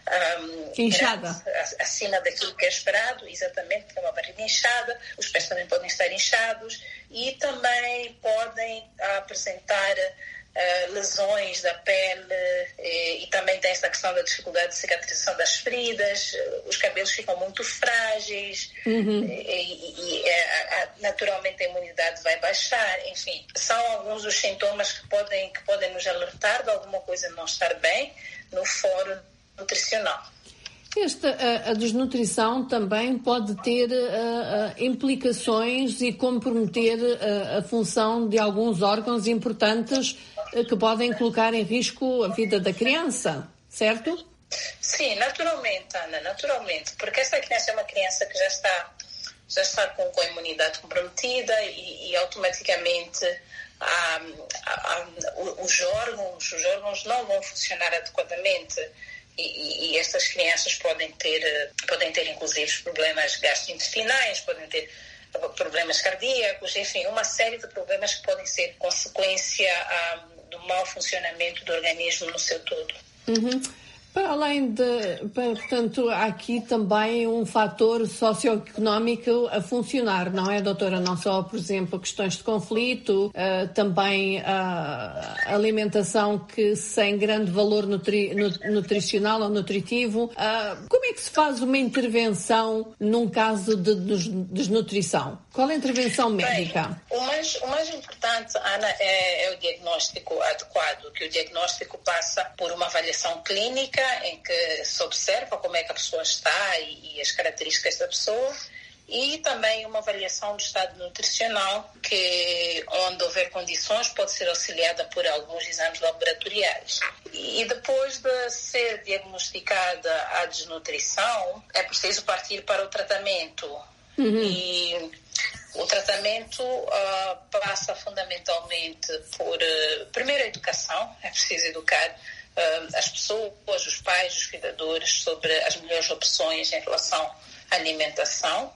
Um, inchada, grande, acima daquilo que é esperado, exatamente, porque é uma barriga inchada, os pés também podem estar inchados e também podem apresentar uh, lesões da pele e, e também tem essa questão da dificuldade de cicatrização das feridas, os cabelos ficam muito frágeis uhum. e, e, e a, a, naturalmente a imunidade vai baixar, enfim, são alguns dos sintomas que podem, que podem nos alertar de alguma coisa não estar bem no fórum nutricional. Esta, a, a desnutrição também pode ter uh, uh, implicações e comprometer uh, a função de alguns órgãos importantes uh, que podem colocar em risco a vida da criança, certo? Sim, naturalmente, Ana, naturalmente, porque essa criança é uma criança que já está, já está com, com a imunidade comprometida e, e automaticamente ah, ah, ah, os órgãos, os órgãos não vão funcionar adequadamente. E, e, e estas crianças podem ter, podem ter inclusive problemas gastrointestinais, podem ter problemas cardíacos, enfim, uma série de problemas que podem ser consequência um, do mau funcionamento do organismo no seu todo. Uhum. Para além de, portanto, há aqui também um fator socioeconómico a funcionar, não é, doutora? Não só, por exemplo, questões de conflito, uh, também a uh, alimentação que sem grande valor nutri, nutricional ou nutritivo. Uh, como é que se faz uma intervenção num caso de desnutrição? Qual é a intervenção médica? Bem, o mais, o mais importante, Ana, é, é o diagnóstico adequado, que o diagnóstico passa por uma avaliação clínica em que se observa como é que a pessoa está e, e as características da pessoa e também uma avaliação do estado nutricional que, onde houver condições, pode ser auxiliada por alguns exames laboratoriais. E depois de ser diagnosticada a desnutrição, é preciso partir para o tratamento. Uhum. E o tratamento uh, passa fundamentalmente por, uh, primeiro, a educação. É preciso educar uh, as pessoas, os pais, os cuidadores sobre as melhores opções em relação à alimentação.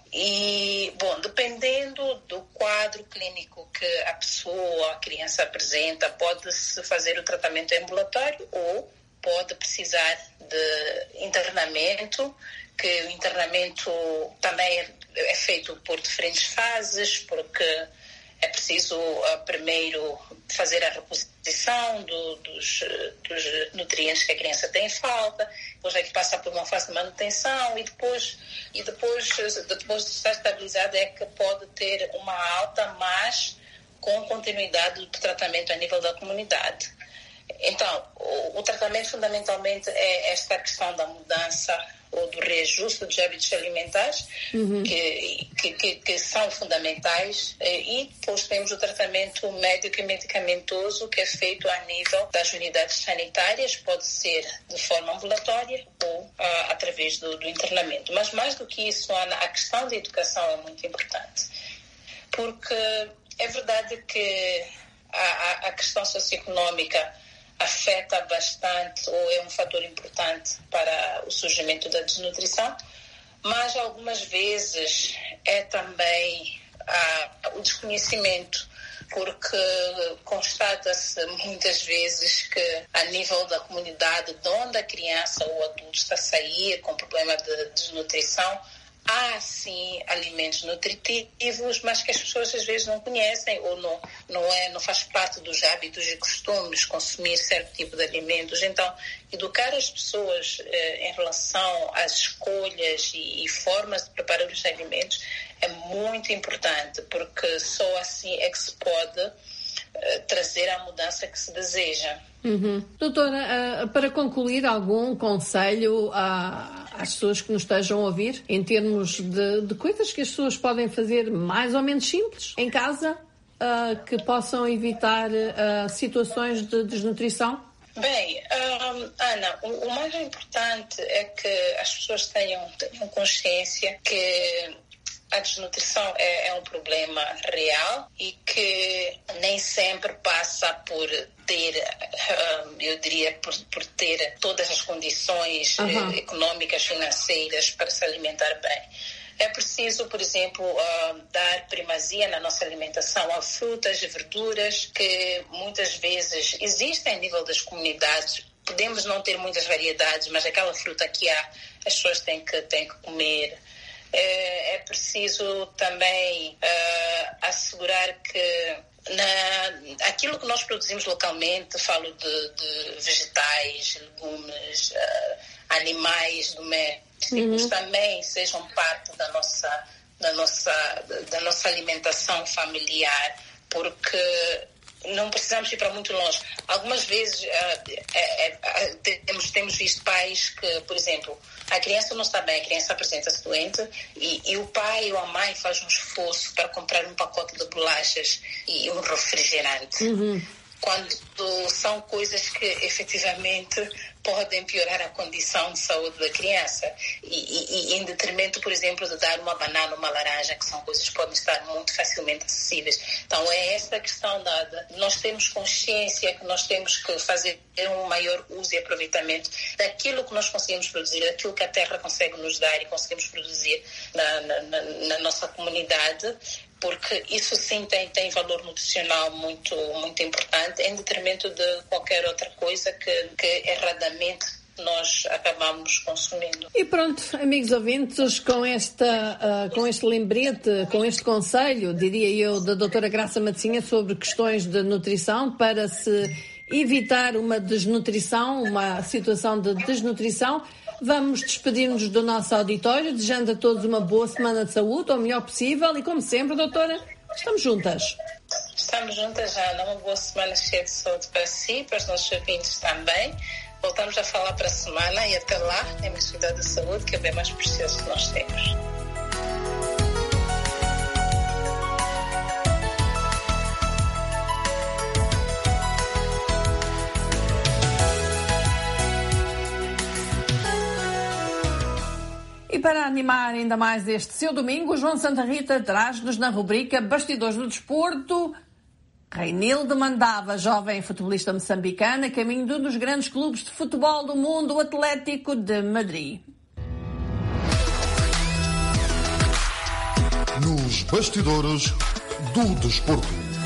E, bom, dependendo do quadro clínico que a pessoa, a criança apresenta, pode-se fazer o tratamento ambulatório ou pode precisar de internamento, que o internamento também é é feito por diferentes fases, porque É preciso uh, primeiro fazer a reposição do, dos, dos nutrientes que a criança tem falta, depois é que passa por uma fase de manutenção e depois, e depois, depois de estar estabilizado é que pode ter uma alta, mas com continuidade do tratamento a nível da comunidade. Então, o, o tratamento fundamentalmente é esta questão da mudança ou do reajuste dos hábitos alimentares, uhum. que, que, que, que são fundamentais, e depois temos o tratamento médico e medicamentoso que é feito a nível das unidades sanitárias, pode ser de forma ambulatória ou uh, através do, do internamento. Mas mais do que isso, Ana, a questão da educação é muito importante, porque é verdade que a, a questão socioeconômica afeta bastante ou é um fator importante para o surgimento da desnutrição, mas algumas vezes é também ah, o desconhecimento, porque constata-se muitas vezes que a nível da comunidade de onde a criança ou o adulto está a sair com problema de desnutrição, há, sim, alimentos nutritivos, mas que as pessoas às vezes não conhecem ou não, não, é, não faz parte dos hábitos e costumes consumir certo tipo de alimentos. Então, educar as pessoas eh, em relação às escolhas e, e formas de preparar os alimentos é muito importante, porque só assim é que se pode eh, trazer a mudança que se deseja. Uhum. Doutora, uh, para concluir, algum conselho a, às pessoas que nos estejam a ouvir em termos de, de coisas que as pessoas podem fazer mais ou menos simples em casa uh, que possam evitar uh, situações de desnutrição? Bem, um, Ana, o, o mais importante é que as pessoas tenham, tenham consciência que a desnutrição é, é um problema real e que nem sempre passa por ter, eu diria, por, por ter todas as condições uhum. econômicas, financeiras para se alimentar bem. É preciso, por exemplo, uh, dar primazia na nossa alimentação a frutas e verduras que muitas vezes existem a nível das comunidades. Podemos não ter muitas variedades, mas aquela fruta que há, as pessoas têm que, têm que comer. É, é preciso também uh, assegurar que na, aquilo que nós produzimos localmente, falo de, de vegetais, legumes, uh, animais domésticos, uhum. também sejam parte da nossa, da, nossa, da nossa alimentação familiar, porque não precisamos ir para muito longe. Algumas vezes uh, é, é, temos, temos visto pais que, por exemplo, a criança não está bem, a criança apresenta-se doente e, e o pai ou a mãe faz um esforço para comprar um pacote de bolachas e um refrigerante. Uhum. Quando são coisas que efetivamente podem piorar a condição de saúde da criança e, e, e em detrimento, por exemplo, de dar uma banana ou uma laranja, que são coisas que podem estar muito facilmente acessíveis. Então é essa questão da, de nós temos consciência que nós temos que fazer um maior uso e aproveitamento daquilo que nós conseguimos produzir, daquilo que a terra consegue nos dar e conseguimos produzir na, na, na, na nossa comunidade, porque isso sim tem, tem valor nutricional muito, muito importante, em detrimento de qualquer outra coisa que, que erradamente nós acabamos consumindo. E pronto, amigos ouvintes, com, esta, uh, com este lembrete, com este conselho, diria eu, da doutora Graça Matosinha sobre questões de nutrição para se evitar uma desnutrição, uma situação de desnutrição, vamos despedir-nos do nosso auditório, desejando a todos uma boa semana de saúde, ou o melhor possível, e como sempre, doutora, estamos juntas. Estamos juntas, Ana. Uma boa semana cheia de saúde para si, para os nossos ouvintes também. Voltamos a falar para a semana e até lá, temos cuidado da saúde, que é bem mais precioso que nós temos. E para animar ainda mais este seu domingo, João Santa Rita traz-nos na rubrica Bastidores do Desporto Reinildo Mandava, jovem futebolista moçambicana, caminho de um dos grandes clubes de futebol do mundo, o Atlético de Madrid. Nos Bastidores do Desporto.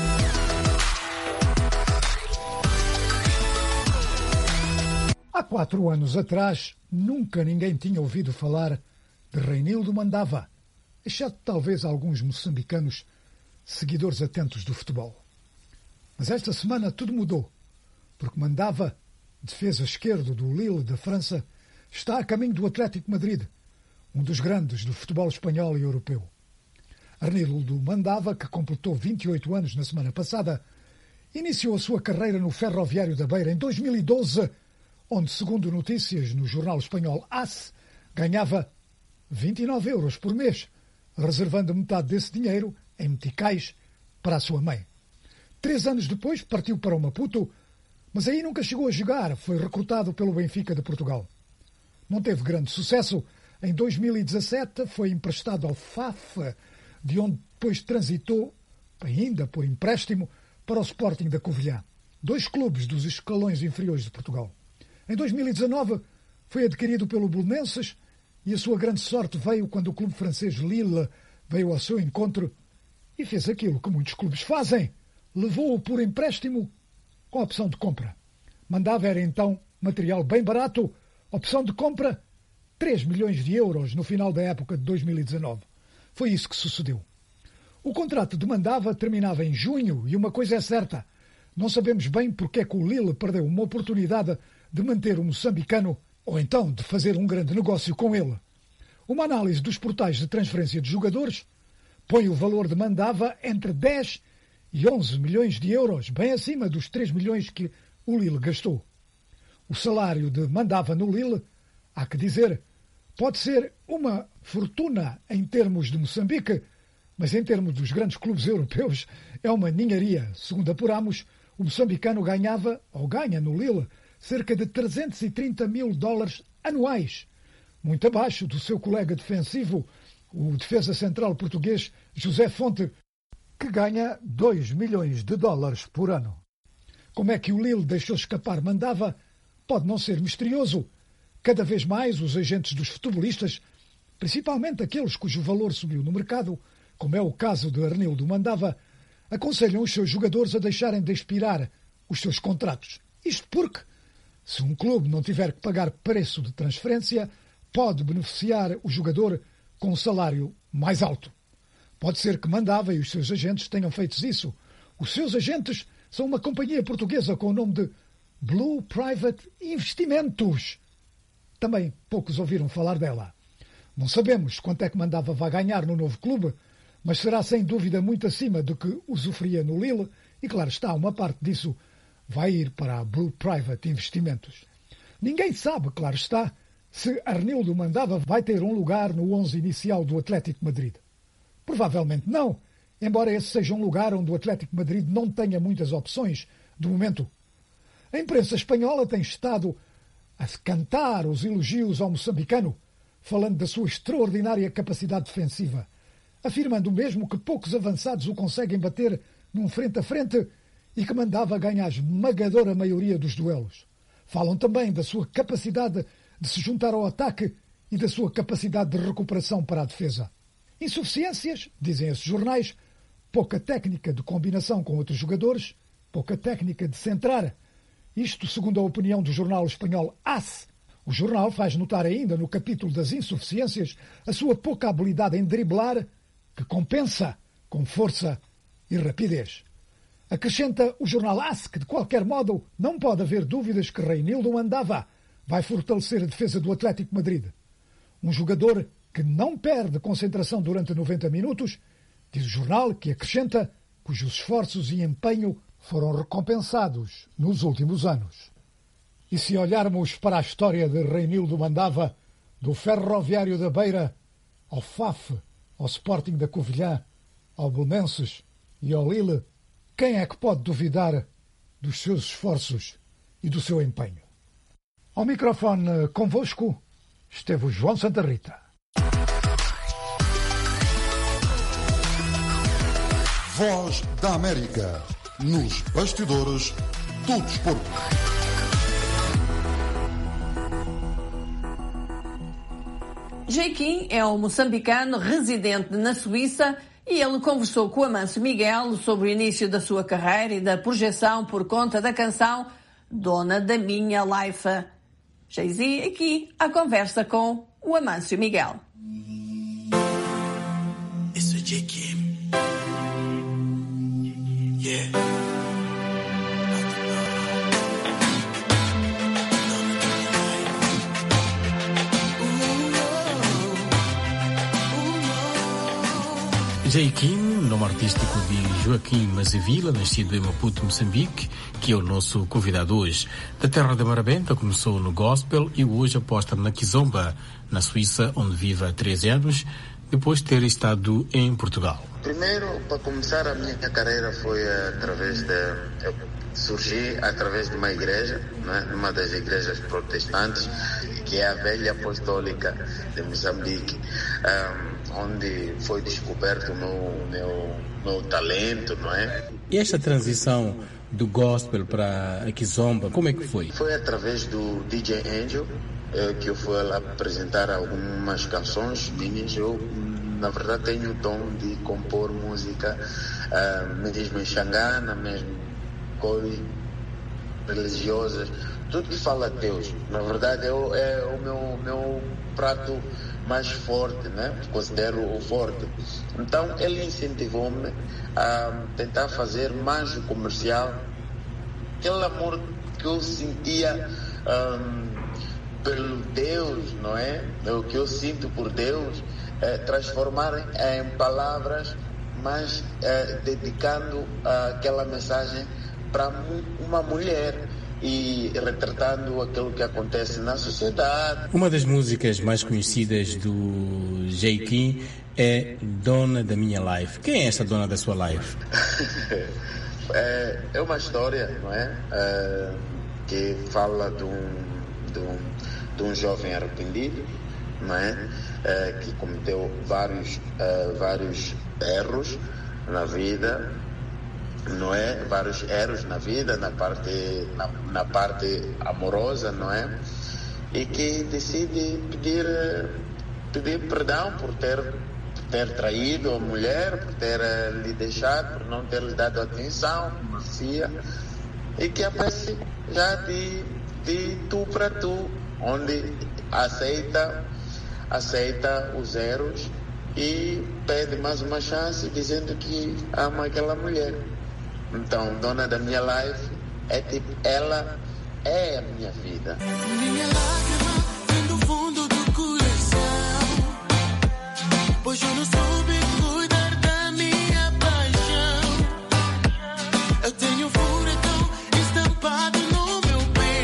Há quatro anos atrás, nunca ninguém tinha ouvido falar de Reinildo Mandava, exceto talvez alguns moçambicanos seguidores atentos do futebol. Mas esta semana tudo mudou, porque Mandava, defesa esquerdo do Lille da França, está a caminho do Atlético Madrid, um dos grandes do futebol espanhol e europeu. Arnildo Mandava, que completou vinte e oito anos na semana passada, iniciou a sua carreira no Ferroviário da Beira em dois mil e doze, onde, segundo notícias no jornal espanhol AS, ganhava vinte e nove euros por mês, reservando metade desse dinheiro em meticais para a sua mãe. Três anos depois partiu para o Maputo, mas aí nunca chegou a jogar, foi recrutado pelo Benfica de Portugal. Não teve grande sucesso. Em dois mil e dezassete foi emprestado ao F A F, de onde depois transitou, ainda por empréstimo, para o Sporting da Covilhã, dois clubes dos escalões inferiores de Portugal. Em dois mil e dezanove foi adquirido pelo Belenenses e a sua grande sorte veio quando o clube francês Lille veio ao seu encontro e fez aquilo que muitos clubes fazem. Levou-o por empréstimo com opção de compra. Mandava era então material bem barato, opção de compra três milhões de euros no final da época de dois mil e dezanove. Foi isso que sucedeu. O contrato de Mandava terminava em junho e uma coisa é certa, não sabemos bem porque é que o Lille perdeu uma oportunidade de manter o moçambicano ou então de fazer um grande negócio com ele. Uma análise dos portais de transferência de jogadores põe o valor de Mandava entre dez e onze milhões de euros, bem acima dos três milhões que o Lille gastou. O salário de Mandava no Lille, há que dizer, pode ser uma fortuna em termos de Moçambique, mas em termos dos grandes clubes europeus é uma ninharia. Segundo apuramos, o moçambicano ganhava, ou ganha no Lille, cerca de trezentos e trinta mil dólares anuais, muito abaixo do seu colega defensivo, o defesa central português José Fonte, que ganha dois milhões de dólares por ano. Como é que o Lille deixou escapar Mandava? Pode não ser misterioso. Cada vez mais os agentes dos futebolistas, principalmente aqueles cujo valor subiu no mercado, como é o caso de Arnildo Mandava, aconselham os seus jogadores a deixarem de expirar os seus contratos. Isto porque, se um clube não tiver que pagar preço de transferência, pode beneficiar o jogador com um salário mais alto. Pode ser que Mandava e os seus agentes tenham feito isso. Os seus agentes são uma companhia portuguesa com o nome de Blue Private Investimentos. Também poucos ouviram falar dela. Não sabemos quanto é que Mandava vai ganhar no novo clube, mas será sem dúvida muito acima do que usufruía no Lille e, claro está, uma parte disso vai ir para a Blue Private Investimentos. Ninguém sabe, claro está, se Arnildo Mandava vai ter um lugar no onze inicial do Atlético Madrid. Provavelmente não, embora esse seja um lugar onde o Atlético Madrid não tenha muitas opções, de momento. A imprensa espanhola tem estado a cantar os elogios ao moçambicano, falando da sua extraordinária capacidade defensiva, afirmando mesmo que poucos avançados o conseguem bater num frente a frente e que Mandava ganha a esmagadora maioria dos duelos. Falam também da sua capacidade de se juntar ao ataque e da sua capacidade de recuperação para a defesa. Insuficiências, dizem esses jornais, pouca técnica de combinação com outros jogadores, pouca técnica de centrar. Isto segundo a opinião do jornal espanhol AS. O jornal faz notar ainda no capítulo das insuficiências a sua pouca habilidade em driblar, que compensa com força e rapidez. Acrescenta o jornal AS que, de qualquer modo, não pode haver dúvidas que Reinildo Mandava vai fortalecer a defesa do Atlético Madrid. Um jogador que não perde concentração durante noventa minutos, diz o jornal, que acrescenta, cujos esforços e empenho foram recompensados nos últimos anos. E se olharmos para a história de Reinildo Mandava, do Ferroviário da Beira ao F A F, ao Sporting da Covilhã, ao Belenenses e ao Lille, quem é que pode duvidar dos seus esforços e do seu empenho? Ao microfone convosco esteve o João Santa Rita. Voz da América, nos bastidores do desporto. Jequim é um moçambicano residente na Suíça e ele conversou com Amâncio Miguel sobre o início da sua carreira e da projeção por conta da canção Dona da Minha Life. Jay-Z aqui à conversa com o Amâncio Miguel. Isso é Jequim. Jaiquim, nome artístico de Joaquim Mazavila, nascido em Maputo, Moçambique, que é o nosso convidado hoje. Da terra da Marabenta, começou no gospel e hoje aposta na Kizomba, na Suíça, onde vive há treze anos, depois de ter estado em Portugal. Primeiro, para começar a minha carreira foi através de... Eu surgi através de uma igreja, né, numa das igrejas protestantes, que é a Velha Apostólica de Moçambique, um, onde foi descoberto o meu, meu, meu talento, não é? E esta transição do gospel para a Kizomba, como é que foi? Foi através do D J Angel, eh, que eu fui lá apresentar algumas canções minhas. Eu, na verdade, tenho o dom de compor música, uh, mesmo em Xangana, mesmo cores religiosas, tudo que fala de Deus. Na verdade, eu, é o meu, meu prato mais forte, né? Considero-o forte. Então, ele incentivou-me a tentar fazer mais o comercial, aquele amor que eu sentia um, pelo Deus, não é? O que eu sinto por Deus, é, transformar em palavras, mas é, dedicando aquela mensagem para uma mulher e retratando aquilo que acontece na sociedade. Uma das músicas mais conhecidas do Jaiquim é Dona da Minha Life. Quem é essa dona da sua life? é, é uma história, não é? é que fala de um, de, um, de um jovem arrependido, não é? é que cometeu vários, é, vários erros na vida, não é? Vários erros na vida, na parte, na, na parte amorosa, não é? E que decide pedir, pedir perdão por ter, por ter traído a mulher, por ter lhe deixado, por não ter lhe dado atenção que merecia, e que aparece já de, de tu para tu, onde aceita, aceita os erros e pede mais uma chance, dizendo que ama aquela mulher. Então, dona da minha life, é tipo, ela é a minha vida. Minha lágrima vem do fundo do coração, pois eu não soube cuidar da minha paixão. Eu tenho um furacão estampado no meu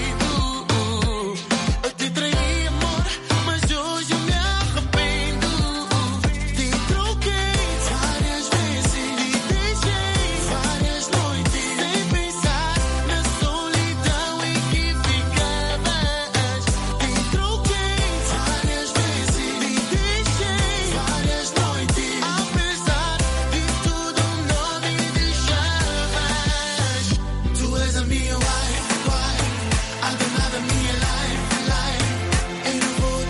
peito. Eu te traí, amor, mas hoje eu me arrependo. Te troquei várias vezes, me deixei várias noites sem pensar na solidão em que ficavas. Te troquei várias vezes, me deixei várias noites. Apesar de tudo, não me deixavas. Tu és a minha wife, wife, a dona da minha life, life. Eu não vou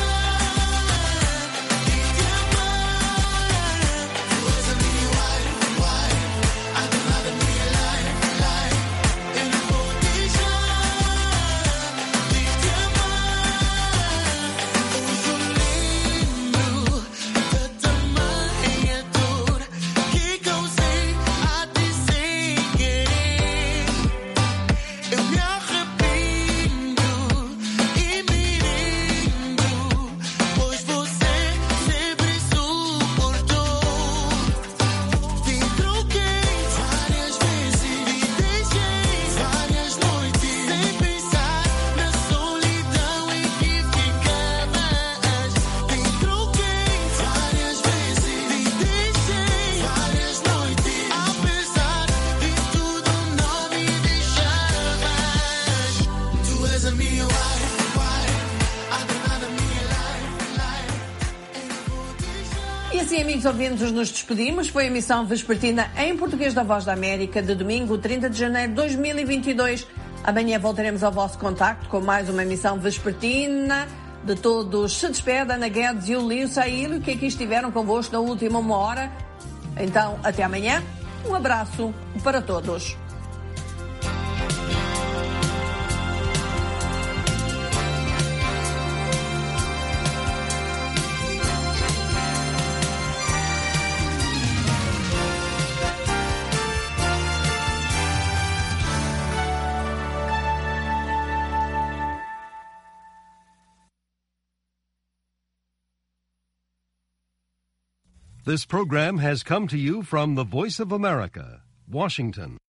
deixar de te amar. Tu és a minha wife, wife, a dona da minha life, life. Eu não vou deixar de te amar. Hoje eu lembro da tamanha dor que causei a ti sem querer. Eu me arrependo e me rendo, pois você sempre suportou. Te troquei várias vezes, me deixei várias noites sem pensar na solidão em que ficavas. Te troquei várias vezes, me deixei várias noites. Apesar de tudo, não me deixavas. Tu és a minha wife, wife, a dona da minha life, life. Eu não vou deixar. E assim, amigos ouvintes, nos despedimos. Foi a emissão vespertina em português da Voz da América de domingo, trinta de janeiro de dois mil e vinte e dois. Amanhã voltaremos ao vosso contacto com mais uma emissão vespertina. De todos se despede Ana Guedes e o Lío Saílio, que aqui estiveram convosco na última uma hora. Então, até amanhã. Um abraço para todos. This program has come to you from the Voice of America, Washington.